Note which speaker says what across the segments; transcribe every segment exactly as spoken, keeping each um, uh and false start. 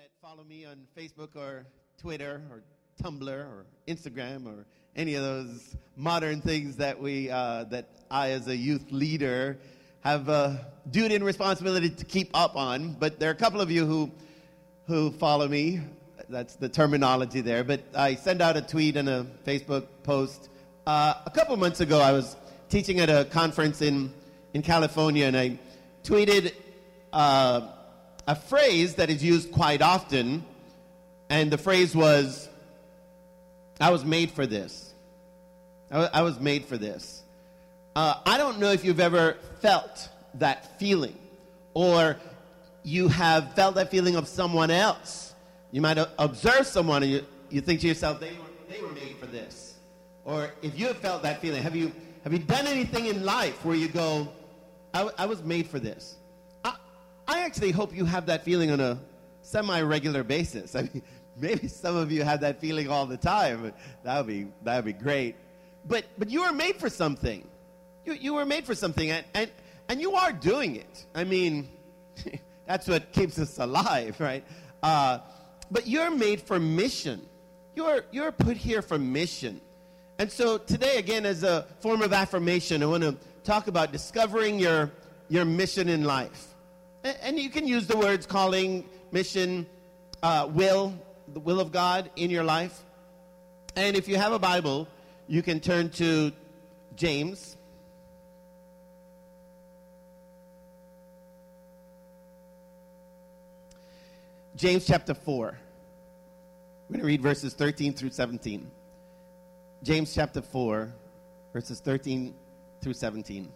Speaker 1: that follow me on Facebook or Twitter or Tumblr or Instagram or any of those modern things that we uh, that I as a youth leader have a duty and responsibility to keep up on. But there are a couple of you who who follow me. That's the terminology there. But I send out a tweet and a Facebook post. Uh, a couple months ago, I was teaching at a conference in, in California, and I tweeted uh, a phrase that is used quite often, and the phrase was, I was made for this. I, w- I was made for this. Uh, I don't know if you've ever felt that feeling, or you have felt that feeling of someone else. You might uh, observe someone and you, you think to yourself, they were, they were made for this. Or if you have felt that feeling, have you have you done anything in life where you go, I, w- I was made for this? I, I actually hope you have that feeling on a semi-regular basis. I mean, maybe some of you have that feeling all the time. But that would be that would be great. But but you were made for something. You you were made for something, and and, and you are doing it. I mean, that's what keeps us alive, right? Uh, but you're made for mission. You're you're put here for mission. And so today, again, as a form of affirmation, I want to talk about discovering your your mission in life. And, and you can use the words calling, mission, uh, will, the will of God in your life. And if you have a Bible, you can turn to James. James chapter four. We're going to read verses thirteen through seventeen. James chapter four, verses thirteen through seventeen.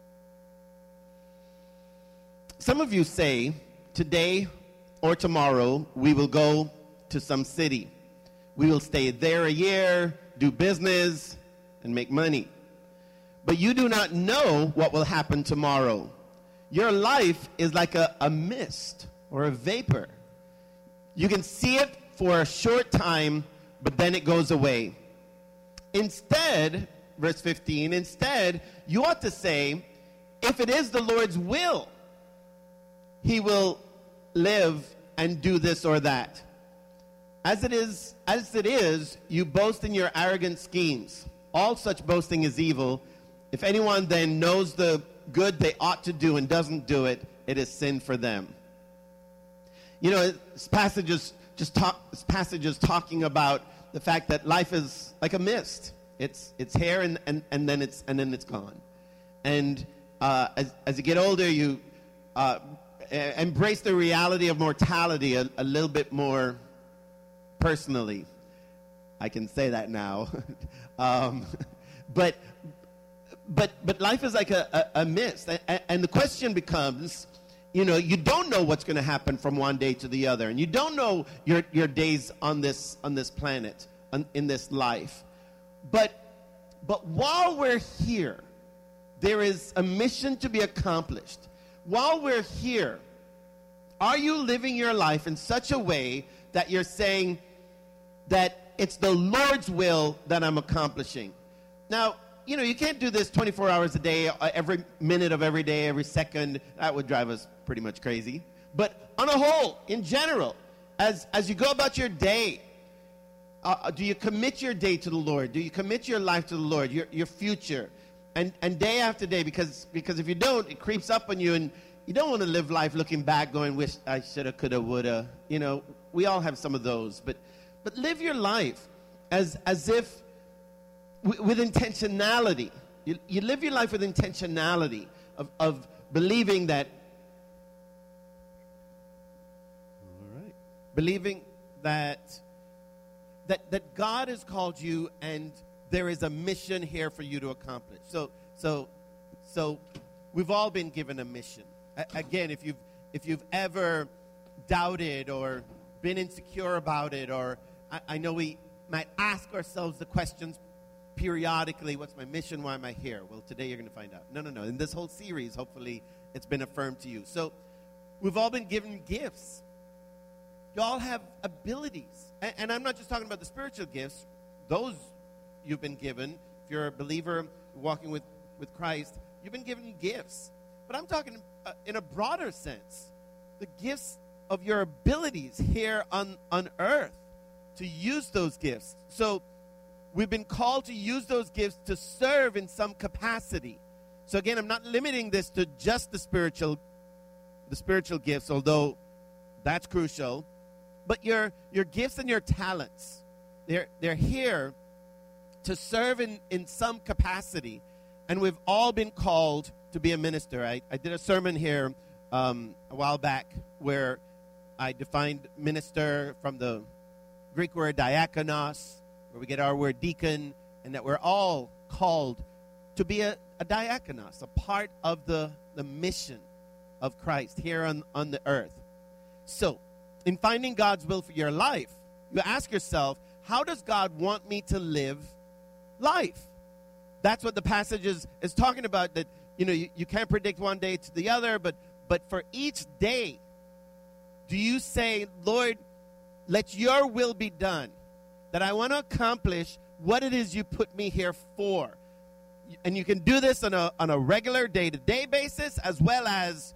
Speaker 1: Some of you say, today or tomorrow we will go to some city. We will stay there a year, do business, and make money. But you do not know what will happen tomorrow. Your life is like a, a mist or a vapor. You can see it for a short time, but then it goes away. Instead, verse fifteen, instead, you ought to say, if it is the Lord's will, he will live and do this or that. As it is, as it is, you boast in your arrogant schemes. All such boasting is evil. If anyone then knows the good they ought to do and doesn't do it, it is sin for them. You know, this passage is just talk, this passage is talking about the fact that life is like a mist. It's it's here and, and, and then it's and then it's gone. And uh, as as you get older, you uh, embrace the reality of mortality a, a little bit more personally. I can say that now. um, but but but life is like a, a, a mist, and, and the question becomes, you know, you don't know what's going to happen from one day to the other, and you don't know your your days on this on this planet, on, in this life. But but while we're here, there is a mission to be accomplished. While we're here, are you living your life in such a way that you're saying that it's the Lord's will that I'm accomplishing? Now, you know, you can't do this twenty-four hours a day, every minute of every day, every second. That would drive us pretty much crazy. But on a whole, in general, as as you go about your day, uh, do you commit your day to the Lord? Do you commit your life to the Lord, your your future? And and day after day, because because if you don't, it creeps up on you, and you don't want to live life looking back, going, wish I shoulda, coulda, woulda. You know, we all have some of those. But but live your life as as if with intentionality. You, you live your life with intentionality of, of believing that, all right, believing that, that that God has called you and there is a mission here for you to accomplish. So so so we've all been given a mission. A- again, if you've if you've ever doubted or been insecure about it, or I, I know we might ask ourselves the questions periodically, what's my mission? Why am I here? Well, today you're going to find out. No, no, no. In this whole series, hopefully, it's been affirmed to you. So we've all been given gifts. You all have abilities. And, and I'm not just talking about the spiritual gifts. Those you've been given. If you're a believer walking with, with Christ, you've been given gifts. But I'm talking uh, in a broader sense. The gifts of your abilities here on, on earth to use those gifts. So we've been called to use those gifts to serve in some capacity. So again, I'm not limiting this to just the spiritual, the spiritual gifts, although that's crucial. But your your gifts and your talents, they're they're here to serve in, in some capacity. And we've all been called to be a minister. I, I did a sermon here um, a while back where I defined minister from the Greek word diakonos, where we get our word deacon, and that we're all called to be a, a diakonos, a part of the, the mission of Christ here on, on the earth. So, in finding God's will for your life, you ask yourself, how does God want me to live life? That's what the passage is, is talking about, that, you know, you, you can't predict one day to the other, but, but for each day, do you say, Lord, let your will be done, that I want to accomplish what it is you put me here for? And you can do this on a, on a regular day-to-day basis, as well as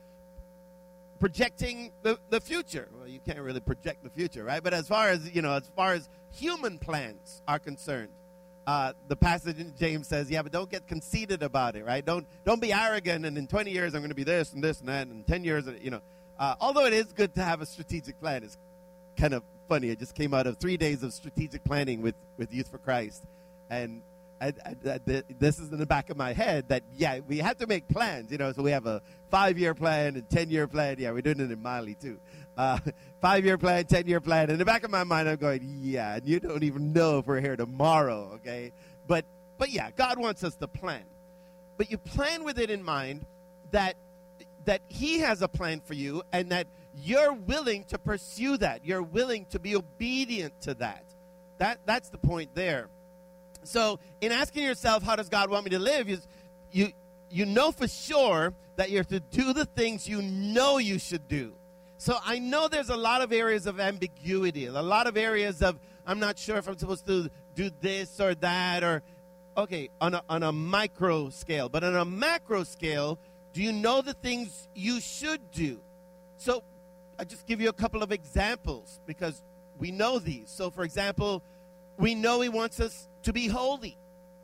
Speaker 1: projecting the, the future. Well, you can't really project the future, right? But as far as, you know, as far as human plans are concerned, uh, the passage in James says, yeah, but don't get conceited about it, right? Don't don't be arrogant, and in twenty years I'm going to be this and this and that, and in ten years, you know. Uh, although it is good to have a strategic plan. It's kind of funny. It just came out of three days of strategic planning with, with Youth for Christ. And I, I, I, this is in the back of my head that, yeah, we have to make plans, you know. So we have a five-year plan and ten-year plan. Yeah, we're doing it in Mali, too. Uh, five-year plan, ten-year plan. In the back of my mind, I'm going, yeah, and you don't even know if we're here tomorrow, okay? But, but yeah, God wants us to plan. But you plan with it in mind that that he has a plan for you, and that you're willing to pursue that. You're willing to be obedient to that. That that's the point there. So in asking yourself, how does God want me to live, you, you, you know for sure that you're to do the things you know you should do. So I know there's a lot of areas of ambiguity, a lot of areas of, I'm not sure if I'm supposed to do this or that, or, okay, on a, on a micro scale. But on a macro scale, do you know the things you should do? So I just give you a couple of examples because we know these. So, for example, we know he wants us to be holy.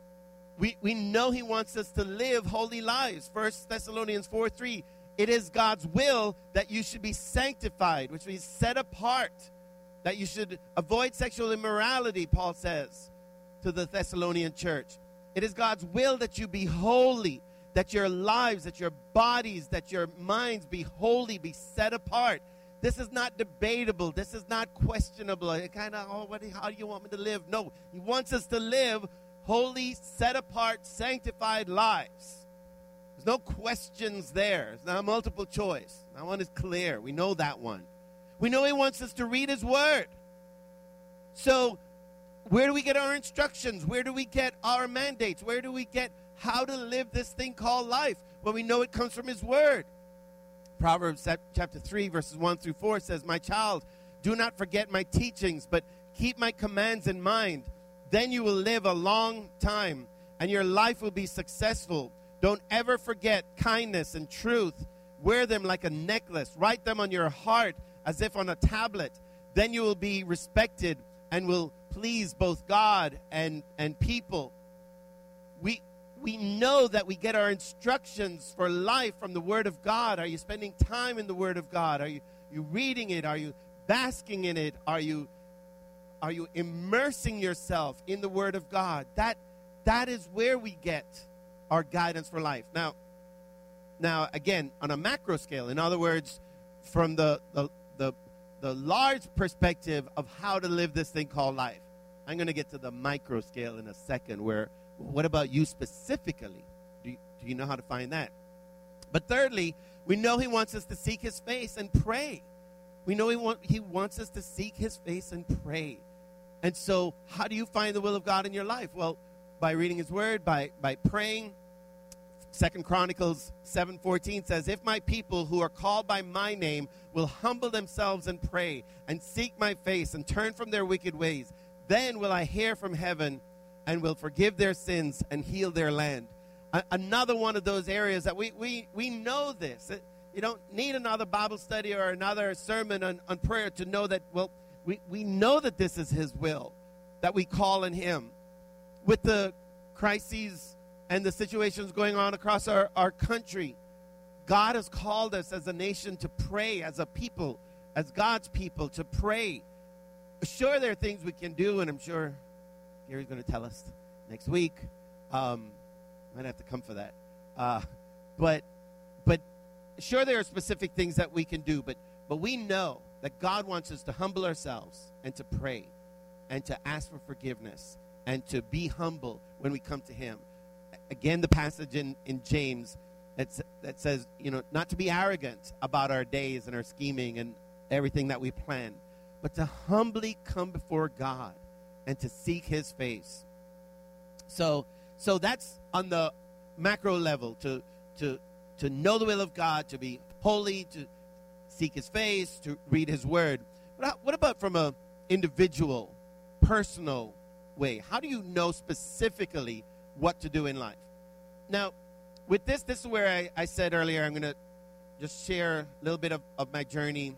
Speaker 1: We, we know he wants us to live holy lives. First Thessalonians four three, it is God's will that you should be sanctified, which means set apart, that you should avoid sexual immorality, Paul says to the Thessalonian church. It is God's will that you be holy, that your lives, that your bodies, that your minds be holy, be set apart. This is not debatable. This is not questionable. It kind of, oh, what, how do you want me to live? No, he wants us to live holy, set apart, sanctified lives. There's no questions there. It's not multiple choice. That one is clear. We know that one. We know he wants us to read his word. So where do we get our instructions? Where do we get our mandates? Where do we get how to live this thing called life? Well, we know it comes from his word. Proverbs chapter three, verses one through four says, my child, do not forget my teachings, but keep my commands in mind. Then you will live a long time, and your life will be successful. Don't ever forget kindness and truth. Wear them like a necklace. Write them on your heart as if on a tablet. Then you will be respected and will please both God and, and people. We We know that we get our instructions for life from the Word of God. Are you spending time in the Word of God? Are you, you reading it? Are you basking in it? Are you, are you immersing yourself in the Word of God? That, that is where we get our guidance for life. Now, now again, on a macro scale, in other words, from the, the, the, the large perspective of how to live this thing called life. I'm going to get to the micro scale in a second where, what about you specifically? Do you, do you know how to find that? But thirdly, we know he wants us to seek his face and pray. We know he, want, he wants us to seek his face and pray. And so how do you find the will of God in your life? Well, by reading his word, by, by praying. Second Chronicles seven fourteen says, if my people who are called by my name will humble themselves and pray and seek my face and turn from their wicked ways, then will I hear from heaven and will forgive their sins and heal their land. A- another one of those areas that we, we, we know this. You don't need another Bible study or another sermon on, on prayer to know that, well, we, we know that this is his will, that we call on him. With the crises and the situations going on across our, our country, God has called us as a nation to pray, as a people, as God's people, to pray. Sure, there are things we can do, and I'm sure Gary's going to tell us next week. Um, might have to come for that. Uh, but, but sure, there are specific things that we can do, but, but we know that God wants us to humble ourselves and to pray and to ask for forgiveness and to be humble when we come to him. Again, the passage in, in James that's, that says, you know, not to be arrogant about our days and our scheming and everything that we plan, but to humbly come before God and to seek his face. So, so that's on the macro level, to, to, to know the will of God, to be holy, to seek his face, to read his word. But what about from an individual, personal way? How do you know specifically what to do in life? Now, with this, this is where I, I said earlier, I'm going to just share a little bit of, of my journey,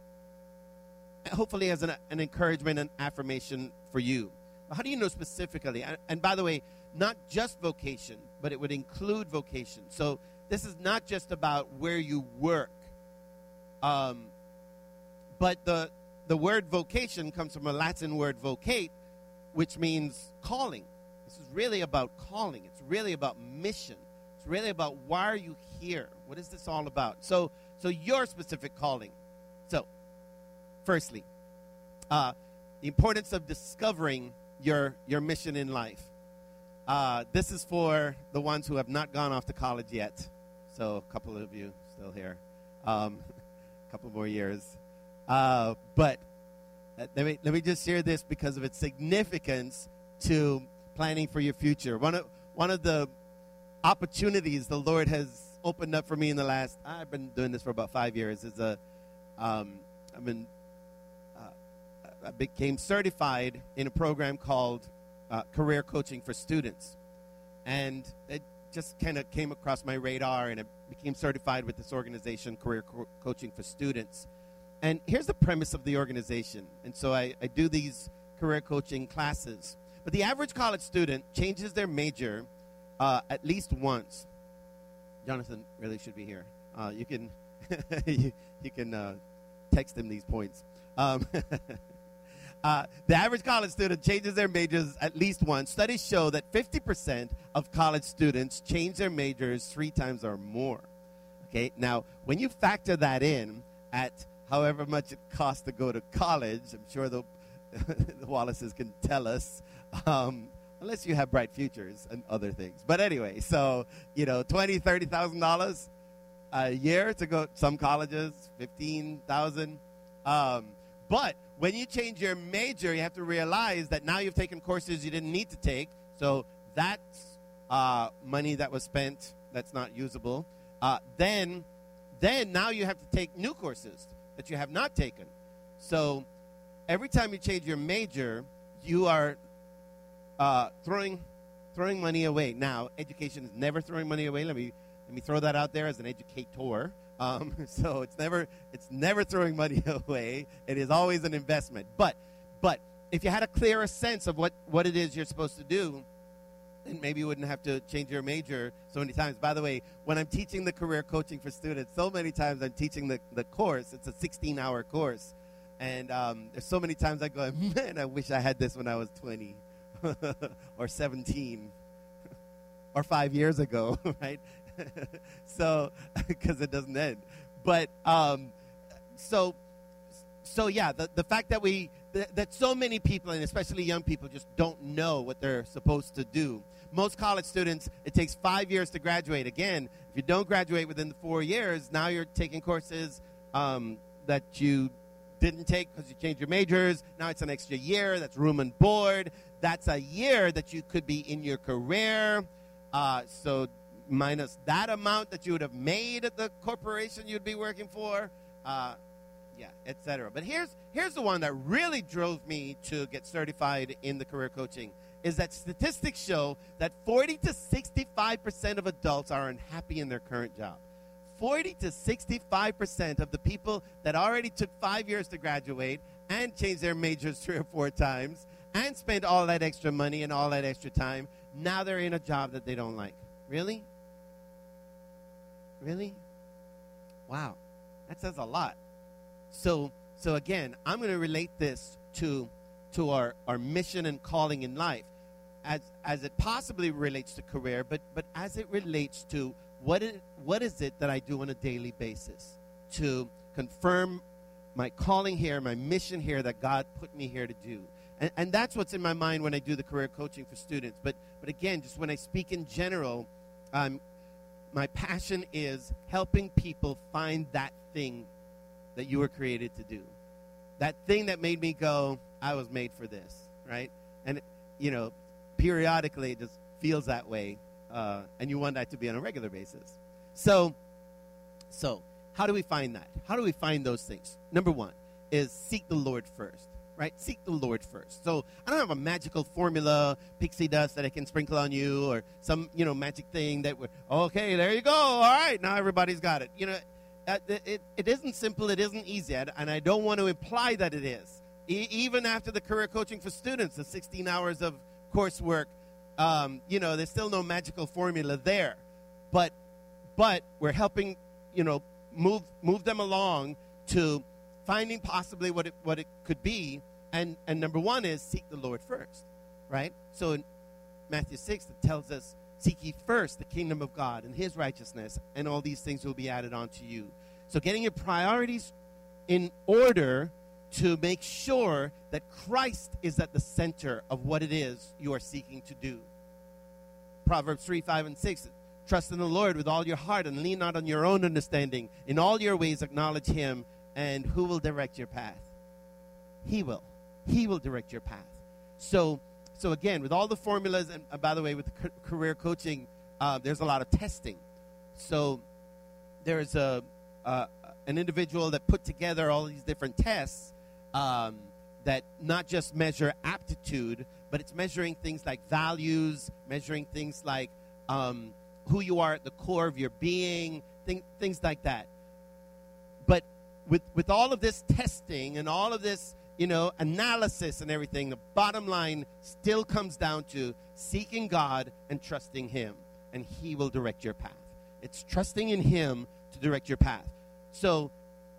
Speaker 1: hopefully as an, an encouragement and affirmation for you. How do you know specifically? And, and by the way, not just vocation, but it would include vocation. So this is not just about where you work. Um, but the the word vocation comes from a Latin word vocate, which means calling. This is really about calling. It's really about mission. It's really about why are you here? What is this all about? So, so your specific calling. So, firstly, uh, the importance of discovering your your mission in life. Uh, this is for the ones who have not gone off to college yet. So, a couple of you still here. Um, a couple more years. Uh, but uh, let me let me just share this because of its significance to planning for your future. One of one of the opportunities the Lord has opened up for me in the last, I've been doing this for about five years, is a, um, I've been, uh, I became certified in a program called uh, Career Coaching for Students. And it just kind of came across my radar, and I became certified with this organization, Career Co- Coaching for Students. And here's the premise of the organization. And so I, I do these career coaching classes. But the average college student changes their major uh, at least once. Jonathan really should be here. Uh, you can you, you can uh, text him these points. Um, uh, the average college student changes their majors at least once. Studies show that fifty percent of college students change their majors three times or more. Okay, now when you factor that in at however much it costs to go to college, I'm sure the, the Wallaces can tell us, um, unless you have bright futures and other things. But anyway, so, you know, twenty thousand dollars, thirty thousand dollars a year to go, some colleges, fifteen thousand dollars. Um, but when you change your major, you have to realize that now you've taken courses you didn't need to take. So that's uh, money that was spent that's not usable. Uh, then, then now you have to take new courses that you have not taken. So every time you change your major, you are uh, throwing throwing money away. Now, education is never throwing money away. Let me let me throw that out there as an educator. Um, so it's never it's never throwing money away. It is always an investment. But but if you had a clearer sense of what, what it is you're supposed to do, then maybe you wouldn't have to change your major so many times. By the way, when I'm teaching the career coaching for students, so many times I'm teaching the, the course. It's a sixteen-hour course. And um, there's so many times I go, man, I wish I had this when I was twenty or seventeen or five years ago, right? So, because it doesn't end. But, um, so, so yeah, the, the fact that we, th- that so many people, and especially young people, just don't know what they're supposed to do. Most college students, it takes five years to graduate. Again, if you don't graduate within the four years, now you're taking courses um, that you didn't take because you changed your majors. Now it's an extra year. That's room and board. That's a year that you could be in your career. Uh, so minus that amount that you would have made at the corporation you'd be working for, uh, yeah, et cetera. But here's here's the one that really drove me to get certified in the career coaching, is that statistics show that forty to sixty-five percent of adults are unhappy in their current job. forty to sixty-five percent of the people that already took five years to graduate and changed their majors three or four times and spent all that extra money and all that extra time, now they're in a job that they don't like. Really? Really? Wow. That says a lot. So, so again, I'm going to relate this to, to our, our mission and calling in life as, as it possibly relates to career, but, but as it relates to what is, what is it that I do on a daily basis to confirm my calling here, my mission here that God put me here to do. And, and that's what's in my mind when I do the career coaching for students. But, but again, just when I speak in general, um, my passion is helping people find that thing that you were created to do. That thing that made me go, I was made for this, right? And, you know, periodically it just feels that way, uh, and you want that to be on a regular basis. So, so how do we find that? How do we find those things? Number one is seek the Lord first, right? Seek the Lord first. So I don't have a magical formula, pixie dust that I can sprinkle on you, or some, you know, magic thing that we're, okay, there you go. All right, now everybody's got it. You know, uh, it, it isn't simple. It isn't easy, and I don't want to imply that it is. E- even after the career coaching for students, the sixteen hours of coursework, um, you know, there's still no magical formula there. But, but we're helping, you know, move move them along to finding possibly what it what it could be. And and number one is seek the Lord first, right? So in Matthew six, it tells us, seek ye first the kingdom of God and his righteousness, and all these things will be added on to you. So getting your priorities in order to make sure that Christ is at the center of what it is you are seeking to do. Proverbs three, five, and six, trust in the Lord with all your heart and lean not on your own understanding. In all your ways acknowledge him, and who will direct your path? He will. He will direct your path. So, so again, with all the formulas, and uh, by the way, with the ca- career coaching, uh, there's a lot of testing. So there's a uh, an individual that put together all these different tests um, that not just measure aptitude, but it's measuring things like values, measuring things like um, who you are at the core of your being, thing, things like that. But with with all of this testing and all of this, you know, analysis and everything, the bottom line still comes down to seeking God and trusting him, and he will direct your path. It's trusting in him to direct your path. So,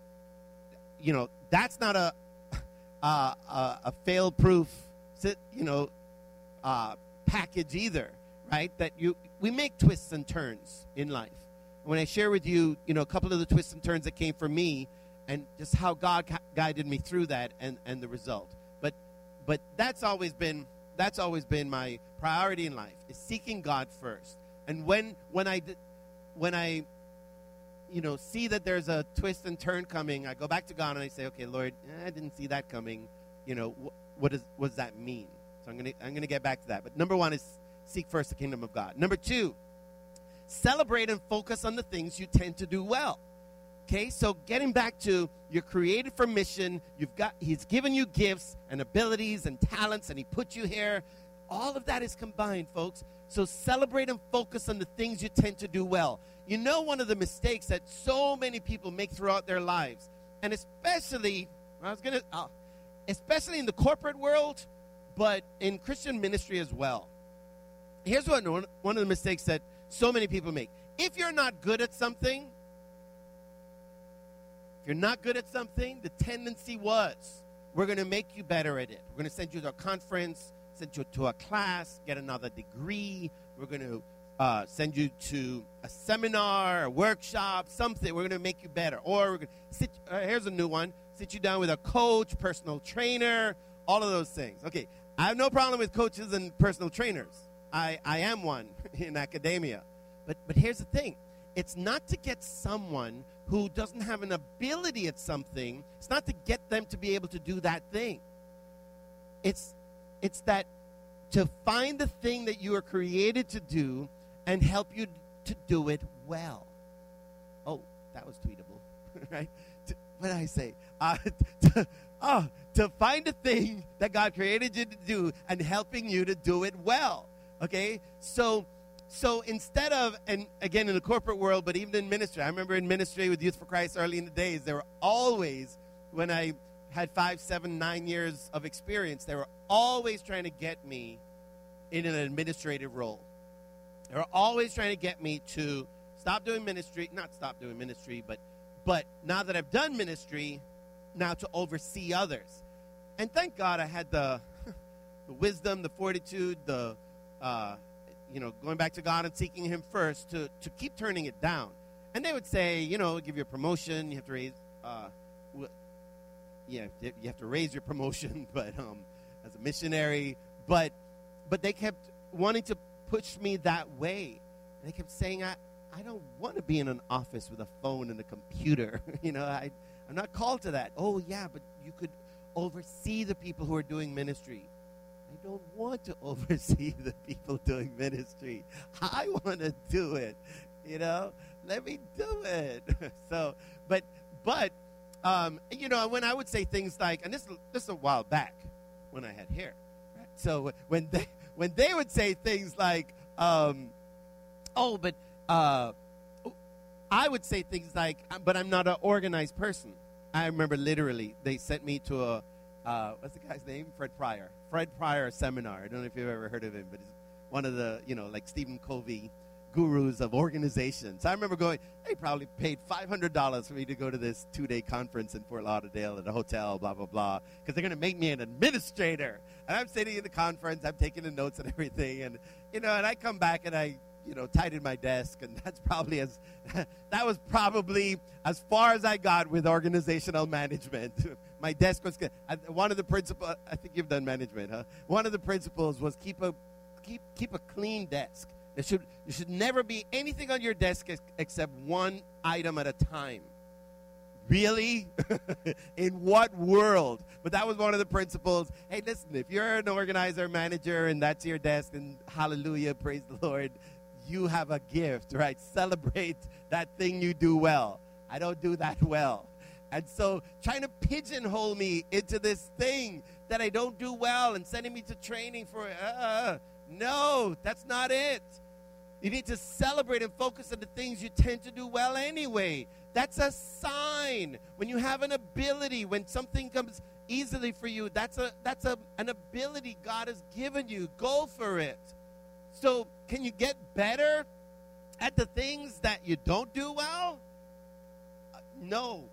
Speaker 1: you know, that's not a uh, a, a fail-proof, you know, uh, package either, right? That you we make twists and turns in life. When I share with you, you know, a couple of the twists and turns that came for me, and just how God gu- guided me through that, and, and the result. But but that's always been that's always been my priority in life, is seeking God first. And when when I when I you know see that there's a twist and turn coming, I go back to God and I say, okay, Lord, I didn't see that coming. You know, wh- what does what does that mean? So I'm gonna I'm gonna get back to that. But number one is seek first the kingdom of God. Number two, celebrate and focus on the things you tend to do well. Okay, so getting back to, you're created for mission. You've got, he's given you gifts and abilities and talents, and he put you here. All of that is combined, folks. So celebrate and focus on the things you tend to do well. You know, one of the mistakes that so many people make throughout their lives, and especially, I was gonna, uh, especially in the corporate world, but in Christian ministry as well. Here's what one, one of the mistakes that so many people make. If you're not good at something, If you're not good at something, the tendency was, we're going to make you better at it. We're going to send you to a conference, send you to a class, get another degree. We're going to uh, send you to a seminar, a workshop, something. We're going to make you better. Or we're going to sit, uh, here's a new one, sit you down with a coach, personal trainer, all of those things. Okay, I have no problem with coaches and personal trainers. I, I am one in academia. But but here's the thing. It's not to get someone who doesn't have an ability at something. It's not to get them to be able to do that thing. It's it's that to find the thing that you are created to do and help you to do it well. Oh, that was tweetable, right? To, what did I say? Uh, to, oh, to find a thing that God created you to do and helping you to do it well. Okay, so so instead of, and again in the corporate world, but even in ministry, I remember in ministry with Youth for Christ early in the days, there were always, when I had five, seven, nine years of experience, they were always trying to get me in an administrative role. They were always trying to get me to stop doing ministry, not stop doing ministry, but but now that I've done ministry, now to oversee others. And thank God I had the the wisdom, the fortitude, the, uh, you know, going back to God and seeking him first to, to keep turning it down. And they would say, you know, give you a promotion, you have to raise, uh, w- yeah, you have to raise your promotion, but um, as a missionary, but but they kept wanting to push me that way. And they kept saying, I, I don't want to be in an office with a phone and a computer. you know, I, I'm not called to that. Oh, yeah, but you could oversee the people who are doing ministry. I don't want to oversee the people doing ministry. I want to do it, you know. Let me do it. so, but, but, um, you know, when I would say things like, and this, this is a while back when I had hair. Right? So when they, when they would say things like, um, oh, but uh, I would say things like, but I'm not an organized person. I remember literally they sent me to a, uh, what's the guy's name? Fred Pryor. Fred Pryor seminar. I don't know if you've ever heard of him, but he's one of the, you know, like Stephen Covey gurus of organizations. I remember going, they probably paid five hundred dollars for me to go to this two-day conference in Fort Lauderdale at a hotel, blah, blah, blah, because they're going to make me an administrator. And I'm sitting in the conference, I'm taking the notes and everything, and, you know, and I come back and I, you know, tidied my desk, and that's probably as, that was probably as far as I got with organizational management. My desk was, one of the principles, I think you've done management, huh? One of the principles was keep a, keep, keep a clean desk. There should, there should never be anything on your desk ex- except one item at a time. Really? In what world? But that was one of the principles. Hey, listen, if you're an organizer, manager, and that's your desk, and hallelujah, praise the Lord, you have a gift, right? Celebrate that thing you do well. I don't do that well. And so trying to pigeonhole me into this thing that I don't do well and sending me to training for, uh, no, that's not it. You need to celebrate and focus on the things you tend to do well anyway. That's a sign. When you have an ability, when something comes easily for you, that's a that's a an ability God has given you. Go for it. So can you get better at the things that you don't do well? Uh, no.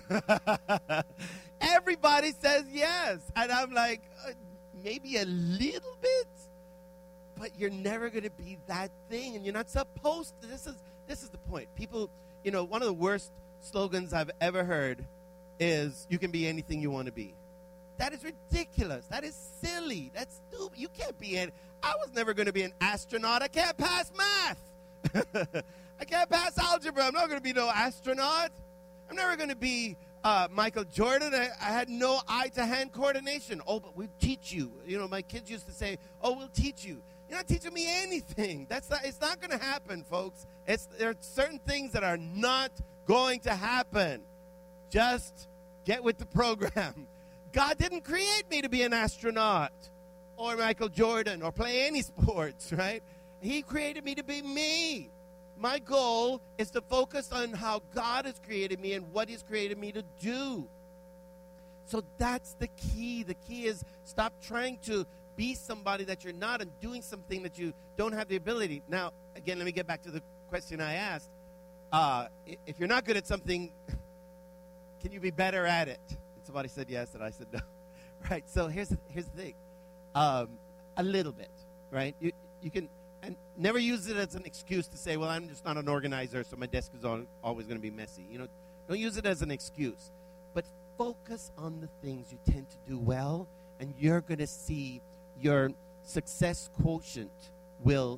Speaker 1: Everybody says yes. And I'm like, uh, maybe a little bit. But you're never going to be that thing, and you're not supposed to. This is this is the point. People, you know, one of the worst slogans I've ever heard is, you can be anything you want to be. That is ridiculous. That is silly. That's stupid. You can't be any. I was never going to be an astronaut. I can't pass math. I can't pass algebra. I'm not going to be no astronaut. I'm never going to be uh, Michael Jordan. I, I had no eye-to-hand coordination. Oh, but we'll teach you. You know, my kids used to say, oh, we'll teach you. You're not teaching me anything. That's not, it's not going to happen, folks. It's, there are certain things that are not going to happen. Just get with the program. God didn't create me to be an astronaut or Michael Jordan or play any sports, right? He created me to be me. My goal is to focus on how God has created me and what he's created me to do. So that's the key. The key is stop trying to be somebody that you're not and doing something that you don't have the ability. Now, again, let me get back to the question I asked. Uh, if you're not good at something, can you be better at it? And somebody said yes, and I said no. Right, so here's the, here's the thing. Um, a little bit, right? You, you can, and never use it as an excuse to say, well, I'm just not an organizer, so my desk is all, always going to be messy. You know, don't use it as an excuse. But focus on the things you tend to do well, and you're going to see your success quotient will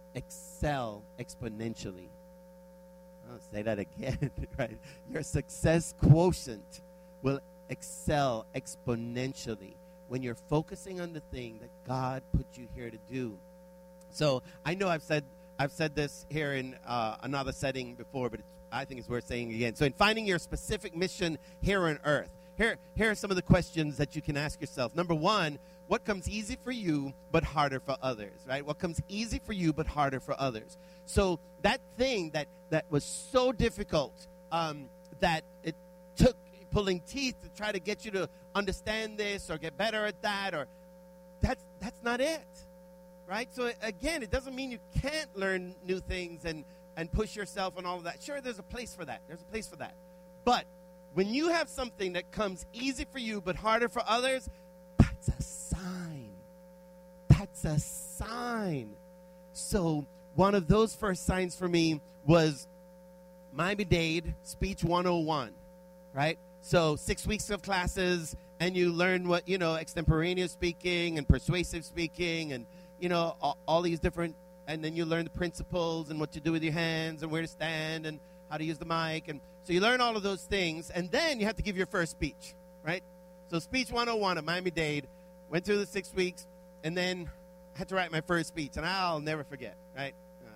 Speaker 1: excel exponentially. I'll say that again, right? Your success quotient will excel exponentially when you're focusing on the thing that God put you here to do. So I know I've said I've said this here in uh, another setting before, but it's, I think it's worth saying again. So in finding your specific mission here on earth, here, here are some of the questions that you can ask yourself. Number one, what comes easy for you but harder for others, right? What comes easy for you but harder for others? So that thing that, that was so difficult um, that it took pulling teeth to try to get you to understand this or get better at that, or that's that's not it, right? So again, it doesn't mean you can't learn new things and, and push yourself and all of that. Sure, there's a place for that. There's a place for that. But when you have something that comes easy for you but harder for others, that's a sign. That's a sign. So one of those first signs for me was Miami-Dade Speech one oh one, right? So six weeks of classes, and you learn what, you know, extemporaneous speaking and persuasive speaking and, you know, all, all these different, and then you learn the principles and what to do with your hands and where to stand and how to use the mic. And so you learn all of those things, and then you have to give your first speech, right? So Speech one oh one at Miami-Dade, went through the six weeks, and then had to write my first speech, and I'll never forget, right? Uh,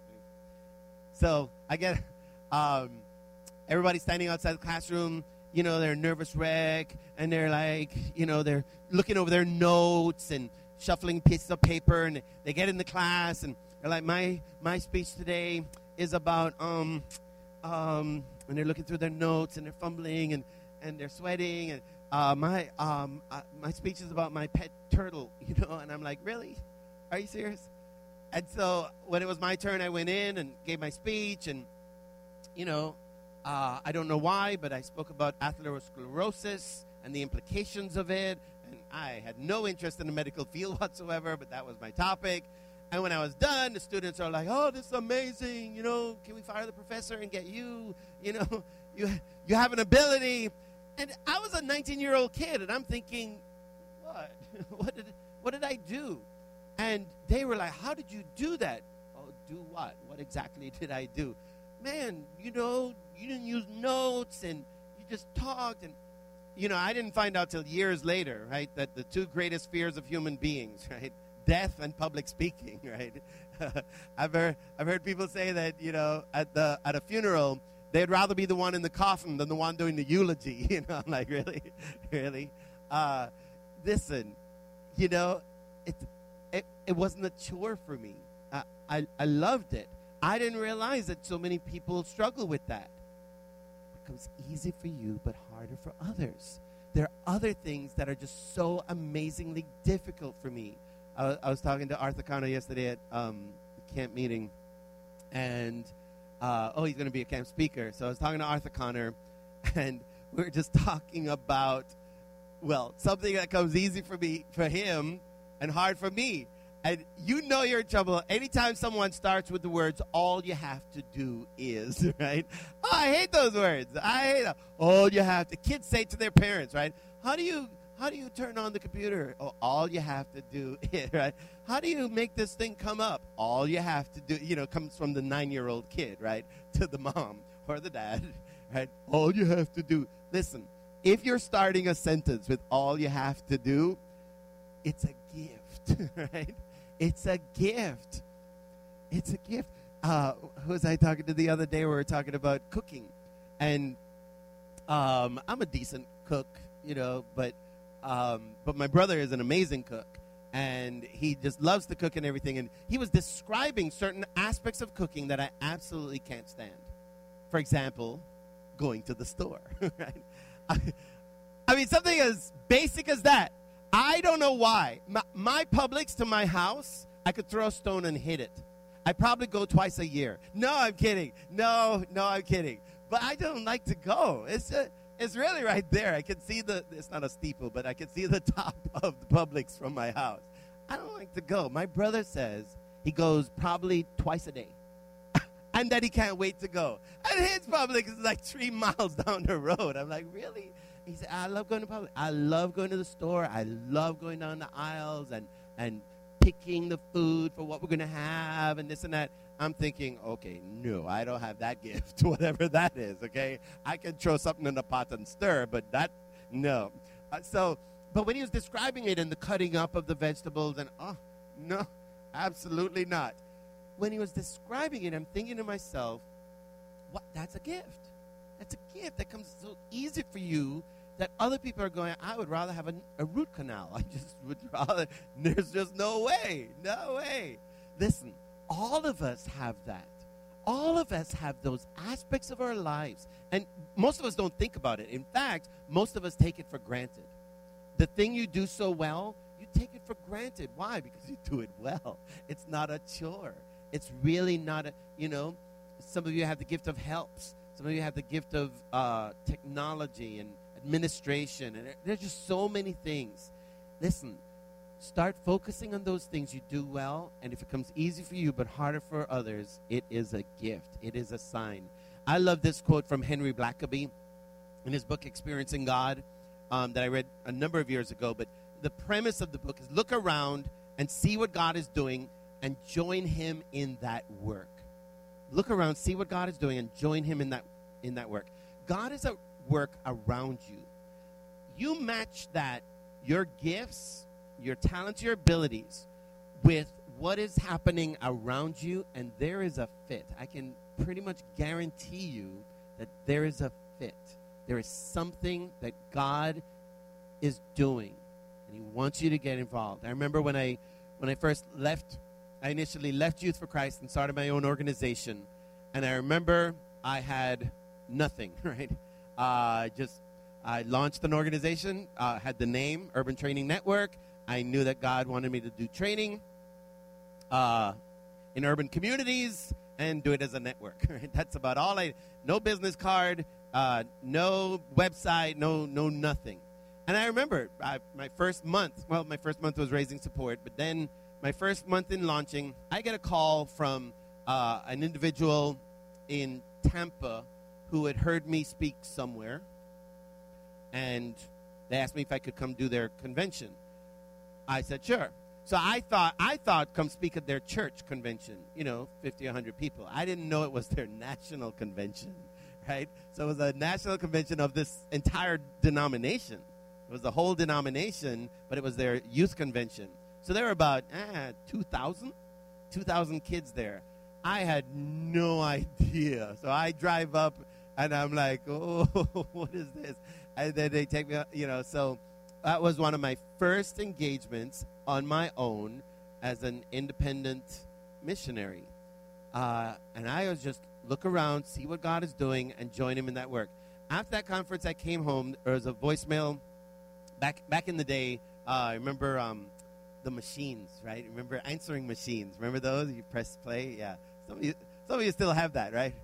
Speaker 1: so I get um, everybody standing outside the classroom. You know, they're a nervous wreck, and they're like, you know, they're looking over their notes and shuffling pieces of paper, and they get in the class, and they're like, my my speech today is about, um, um, and they're looking through their notes, and they're fumbling, and, and they're sweating, and uh, my um uh, my speech is about my pet turtle, you know, and I'm like, really? Are you serious? And so when it was my turn, I went in and gave my speech, and, you know, Uh, I don't know why, but I spoke about atherosclerosis and the implications of it. And I had no interest in the medical field whatsoever, but that was my topic. And when I was done, the students are like, oh, this is amazing. You know, can we fire the professor and get you? You know, you, you have an ability. And I was a nineteen-year-old kid, and I'm thinking, what? what did what did I do? And they were like, how did you do that? Oh, do what? What exactly did I do? Man, you know, you didn't use notes, and you just talked. And, you know, I didn't find out till years later, right, that the two greatest fears of human beings, right, death and public speaking, right? I've heard I've heard people say that, you know, at the at a funeral, they'd rather be the one in the coffin than the one doing the eulogy. You know, I'm like, really? Really? Uh, listen, you know, it, it, it wasn't a chore for me. I, I, I loved it. I didn't realize that so many people struggle with that. It becomes easy for you, but harder for others. There are other things that are just so amazingly difficult for me. I, was, I was talking to Arthur Connor yesterday at um, the camp meeting, and, uh, oh, he's going to be a camp speaker. So I was talking to Arthur Connor, and we were just talking about, well, something that comes easy for me, for him, and hard for me. And you know you're in trouble anytime someone starts with the words, all you have to do is, right? Oh, I hate those words. I hate them. All you have to, kids say to their parents, right? How do you, how do you turn on the computer? Oh, all you have to do is, right? How do you make this thing come up? All you have to do, you know, comes from the nine-year-old kid, right? To the mom or the dad, right? All you have to do. Listen, if you're starting a sentence with all you have to do, it's a gift, right? It's a gift. It's a gift. Uh, who was I talking to the other day? We were talking about cooking. And um, I'm a decent cook, you know, but um, but my brother is an amazing cook. And he just loves to cook and everything. And he was describing certain aspects of cooking that I absolutely can't stand. For example, going to the store, right? I, I mean, something as basic as that. I don't know why. My, my Publix to my house, I could throw a stone and hit it. I probably go twice a year. No, I'm kidding. No, no, I'm kidding. But I don't like to go. It's a, it's really right there. I can see the, it's not a steeple, but I can see the top of the Publix from my house. I don't like to go. My brother says he goes probably twice a day. And that he can't wait to go. And his Publix is like three miles down the road. I'm like, really? He said, I love going to Publix. I love going to the store. I love going down the aisles and, and picking the food for what we're going to have and this and that. I'm thinking, okay, no, I don't have that gift, whatever that is, okay? I can throw something in the pot and stir, but that, no. Uh, so, but when he was describing it and the cutting up of the vegetables and, oh, no, absolutely not. When he was describing it, I'm thinking to myself, what? That's a gift. That's a gift that comes so easy for you that other people are going, I would rather have a, a root canal. I just would rather, there's just no way, no way. Listen, all of us have that. All of us have those aspects of our lives. And most of us don't think about it. In fact, most of us take it for granted. The thing you do so well, you take it for granted. Why? Because you do it well. It's not a chore. It's really not a, you know, some of you have the gift of helps. Some of you have the gift of uh, technology and administration. And there's just so many things. Listen, start focusing on those things you do well. And if it comes easy for you but harder for others, it is a gift. It is a sign. I love this quote from Henry Blackaby in his book, Experiencing God, um, that I read a number of years ago. But the premise of the book is look around and see what God is doing and join him in that work. Look around, see what God is doing, and join him in that in that work. God is at work around you. You match that, your gifts, your talents, your abilities, with what is happening around you, and there is a fit. I can pretty much guarantee you that there is a fit. There is something that God is doing, and he wants you to get involved. I remember when I when I first left, I initially left Youth for Christ and started my own organization, and I remember I had nothing, right? Uh, just I launched an organization, uh, had the name Urban Training Network. I knew that God wanted me to do training uh, in urban communities and do it as a network. Right? That's about all I. No business card, uh, no website, no no nothing. And I remember I, my first month. Well, my first month was raising support, but then my first month in launching, I get a call from uh, an individual in Tampa who had heard me speak somewhere, and they asked me if I could come do their convention. I said, sure. So I thought, I thought come speak at their church convention, you know, fifty, one hundred people. I didn't know it was their national convention, right? So it was a national convention of this entire denomination. It was the whole denomination, but it was their youth convention. So there were about eh, two thousand, two thousand kids there. I had no idea. So I drive up, and I'm like, oh, what is this? And then they take me, you know, so that was one of my first engagements on my own as an independent missionary. Uh, and I was just look around, see what God is doing, and join him in that work. After that conference, I came home. There was a voicemail. Back back in the day, uh, I remember um, the machines, right? Remember answering machines. Remember those? You press play? Yeah. Some of you, some of you still have that, right?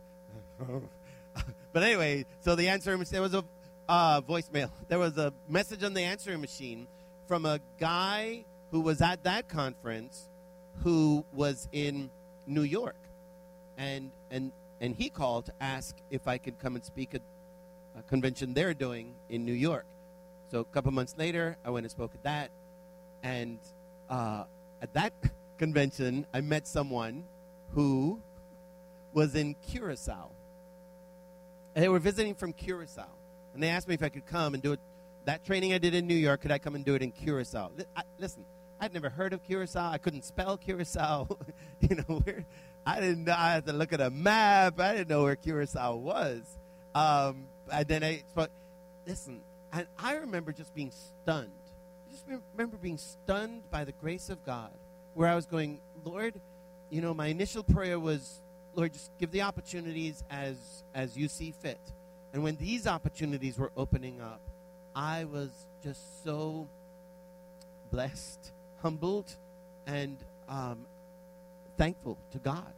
Speaker 1: But anyway, so the answering machine, there was a uh, voicemail. There was a message on the answering machine from a guy who was at that conference who was in New York. And and and he called to ask if I could come and speak at a convention they're doing in New York. So a couple months later, I went and spoke at that. And uh, at that convention, I met someone who was in Curacao. And they were visiting from Curacao. And they asked me if I could come and do it. That training I did in New York, could I come and do it in Curacao? I, listen, I'd never heard of Curacao. I couldn't spell Curacao. you know, where, I didn't know. I had to look at a map. I didn't know where Curacao was. Um, and then I spoke. Listen, and I remember just being stunned. I just remember being stunned by the grace of God, where I was going, Lord, you know, my initial prayer was, Lord, just give the opportunities as as you see fit. And when these opportunities were opening up, I was just so blessed, humbled, and um, thankful to God.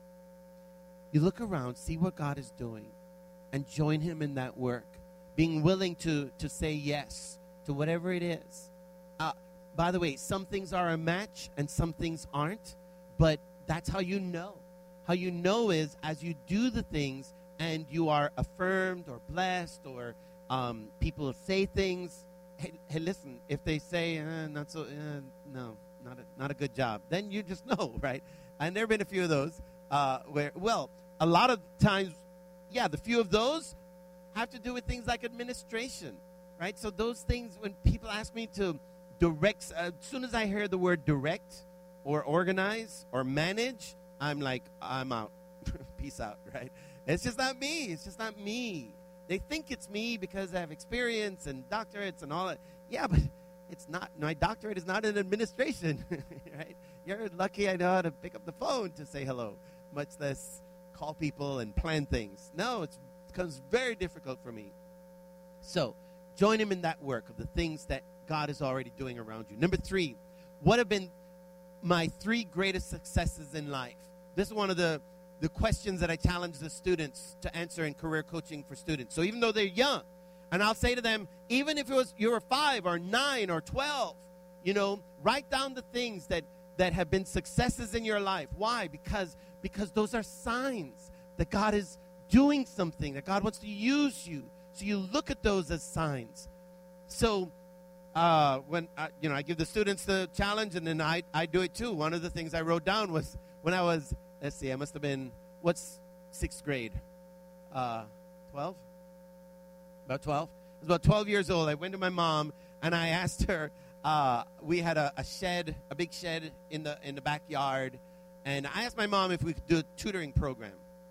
Speaker 1: You look around, see what God is doing, and join him in that work, being willing to, to say yes to whatever it is. Uh, by the way, some things are a match and some things aren't, but that's how you know. How you know is as you do the things and you are affirmed or blessed or um, people say things. Hey, hey, listen, if they say, eh, not so, eh, no, not a, not a good job, then you just know, right? And there have been a few of those uh, where, well, a lot of times, yeah, the few of those have to do with things like administration, right? So those things, when people ask me to direct, uh, as soon as I hear the word direct or organize or manage, I'm like, I'm out. Peace out, right? It's just not me. It's just not me. they think it's me because I have experience and doctorates and all that. Yeah, but it's not. My doctorate is not in administration, right? You're lucky I know how to pick up the phone to say hello, much less call people and plan things. No, it's, it becomes very difficult for me. So join him in that work of the things that God is already doing around you. Number three, what have been my three greatest successes in life? This is one of the, the questions that I challenge the students to answer in career coaching for students. So even though they're young, and I'll say to them, even if it was you were five or nine or twelve, you know, write down the things that, that have been successes in your life. Why? Because, because those are signs that God is doing something, that God wants to use you. So you look at those as signs. So uh, when I, you know, I give the students the challenge, and then I, I do it too. One of the things I wrote down was when I was, let's see, I must have been, what's sixth grade? Uh, twelve? About twelve? I was about twelve years old. I went to my mom, and I asked her, uh, we had a, a shed, a big shed in the in the backyard, and I asked my mom if we could do a tutoring program.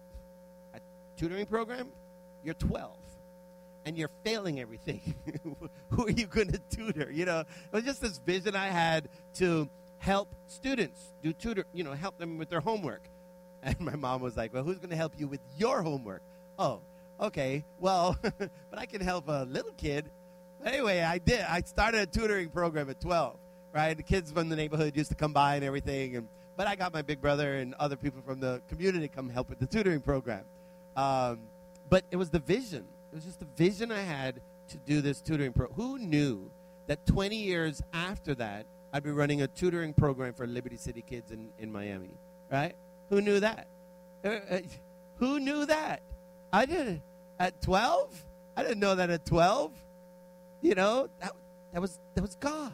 Speaker 1: A tutoring program? You're twelve. And you're failing everything. Who are you going to tutor? You know, it was just this vision I had to help students do tutor, you know, help them with their homework. And my mom was like, well, who's going to help you with your homework? Oh, okay, well, but I can help a little kid. But anyway, I did. I started a tutoring program at twelve, right? The kids from the neighborhood used to come by and everything. And but I got my big brother and other people from the community to come help with the tutoring program. Um, but it was the vision. It was just the vision I had to do this tutoring program. Who knew that twenty years after that, I'd be running a tutoring program for Liberty City kids in, in Miami, right? Who knew that? Uh, uh, who knew that? I didn't. At twelve? I didn't know that at twelve. You know, that, that was that was God.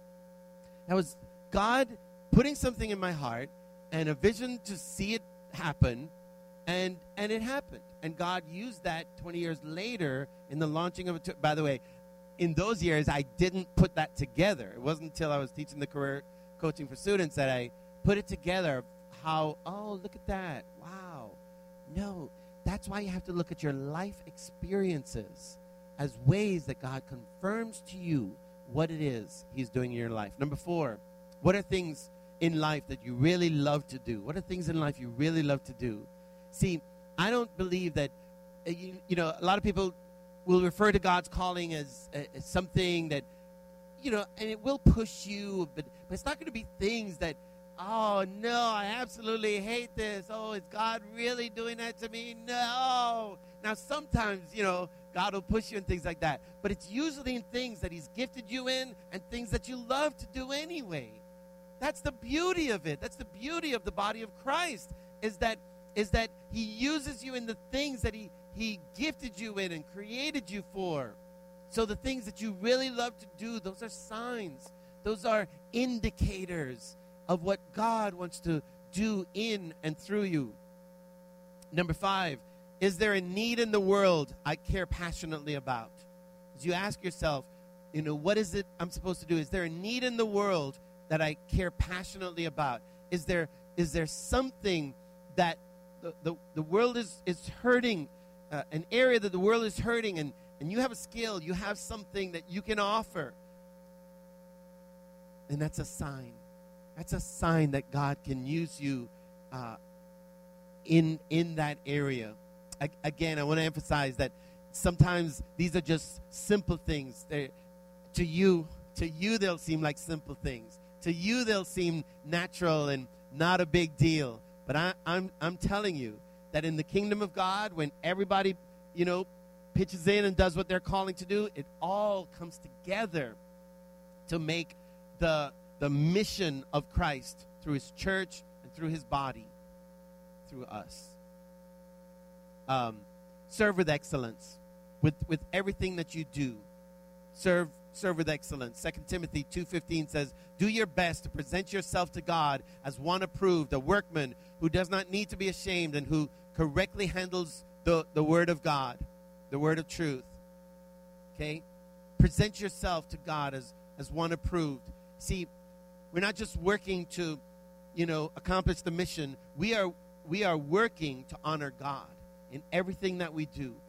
Speaker 1: That was God putting something in my heart and a vision to see it happen, and and it happened. And God used that twenty years later in the launching of it. By the way, in those years, I didn't put that together. It wasn't until I was teaching the career coaching for students that I put it together. How, oh, look at that. Wow. No, that's why you have to look at your life experiences as ways that God confirms to you what it is he's doing in your life. Number four, what are things in life that you really love to do? What are things in life you really love to do? See, I don't believe that, uh, you, you know, a lot of people will refer to God's calling as, uh, as something that, you know, and it will push you, but, but it's not going to be things that, oh, no, I absolutely hate this. Oh, is God really doing that to me? No. Now, sometimes, you know, God will push you in things like that, but it's usually in things that he's gifted you in and things that you love to do anyway. That's the beauty of it. That's the beauty of the body of Christ, is that is that he uses you in the things that he, he gifted you in and created you for. So the things that you really love to do, those are signs. Those are indicators of what God wants to do in and through you. Number five, is there a need in the world I care passionately about? As you ask yourself, you know, what is it I'm supposed to do? Is there a need in the world that I care passionately about? Is there is there something that the, the, the world is, is hurting, uh, an area that the world is hurting, and, and you have a skill, you have something that you can offer? And that's a sign. That's a sign that God can use you uh, in in that area. I, again, I want to emphasize that sometimes these are just simple things. They're, to you, to you, they'll seem like simple things. To you, they'll seem natural and not a big deal. But I, I'm I'm telling you that in the kingdom of God, when everybody, you know, pitches in and does what they're calling to do, it all comes together to make the the mission of Christ through his church and through his body, through us. Um, serve with excellence, with, with everything that you do. Serve serve with excellence. Second Timothy two fifteen says, do your best to present yourself to God as one approved, a workman who does not need to be ashamed and who correctly handles the, the word of God, the word of truth. Okay? Present yourself to God as, as one approved. See, we're not just working to, you know, accomplish the mission. We are we are working to honor God in everything that we do.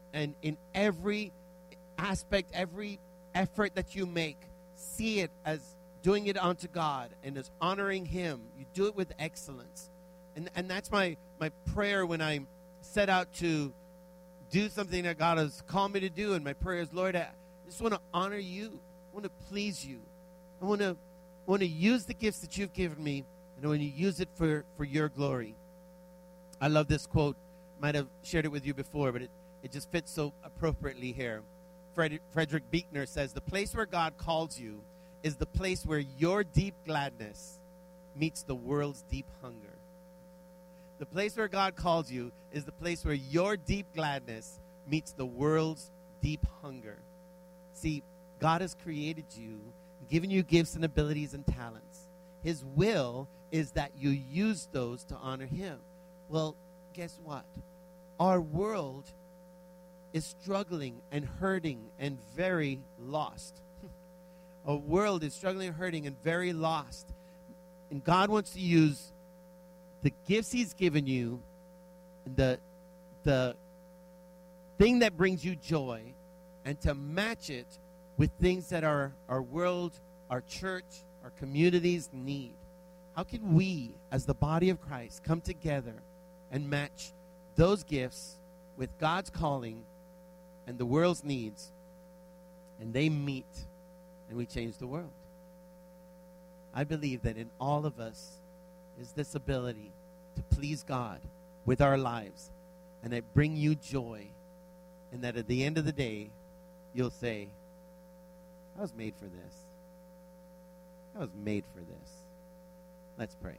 Speaker 2: And in every aspect, every effort that you make, see it as doing it unto God and as honoring Him. You do it with excellence. And and that's my, my prayer when I set out to do something that God has called me to do. And my prayer is, Lord, I just want to honor you. I want to please you. I want to want to use the gifts that you've given me, and I want to use it for, for your glory. I love this quote. Might have shared it with you before, but it, it just fits so appropriately here. Fred, Frederick Buechner says, the place where God calls you is the place where your deep gladness meets the world's deep hunger. The place where God calls you is the place where your deep gladness meets the world's deep hunger. See, God has created you, given you gifts and abilities and talents. His will is that you use those to honor Him. Well, guess what? Our world is struggling and hurting and very lost. Our world is struggling and hurting and very lost. And God wants to use the gifts He's given you, the, the thing that brings you joy, and to match it with things that our, our world, our church, our communities need. How can we, as the body of Christ, come together and match those gifts with God's calling and the world's needs, and they meet, and we change the world? I believe that in all of us is this ability to please God with our lives, and that bring you joy, and that at the end of the day, you'll say, I was made for this. I was made for this. Let's pray.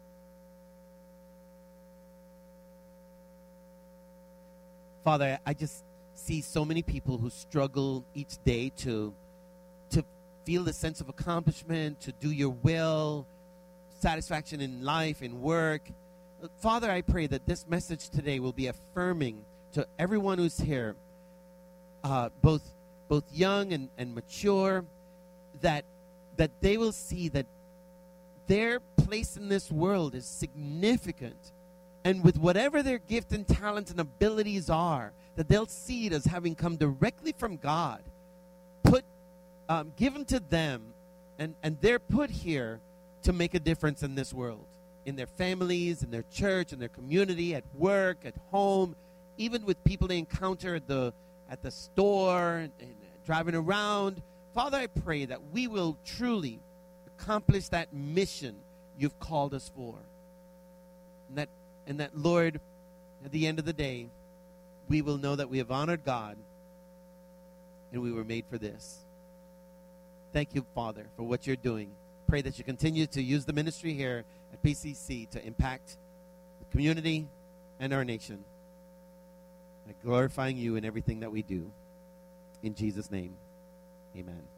Speaker 2: Father, I just see so many people who struggle each day to, to feel the sense of accomplishment, to do your will, satisfaction in life, in work. Father, I pray that this message today will be affirming to everyone who's here, uh, both both young and, and mature, that that they will see that their place in this world is significant. And with whatever their gift and talents and abilities are, that they'll see it as having come directly from God, put, um, given to them, and, and they're put here to make a difference in this world, in their families, in their church, in their community, at work, at home, even with people they encounter at the at the store and, and driving around. Father, I pray that we will truly accomplish that mission you've called us for. And that, and that, Lord, at the end of the day, we will know that we have honored God and we were made for this. Thank you, Father, for what you're doing. Pray that you continue to use the ministry here at P C C to impact the community and our nation by glorifying you in everything that we do. In Jesus' name, amen.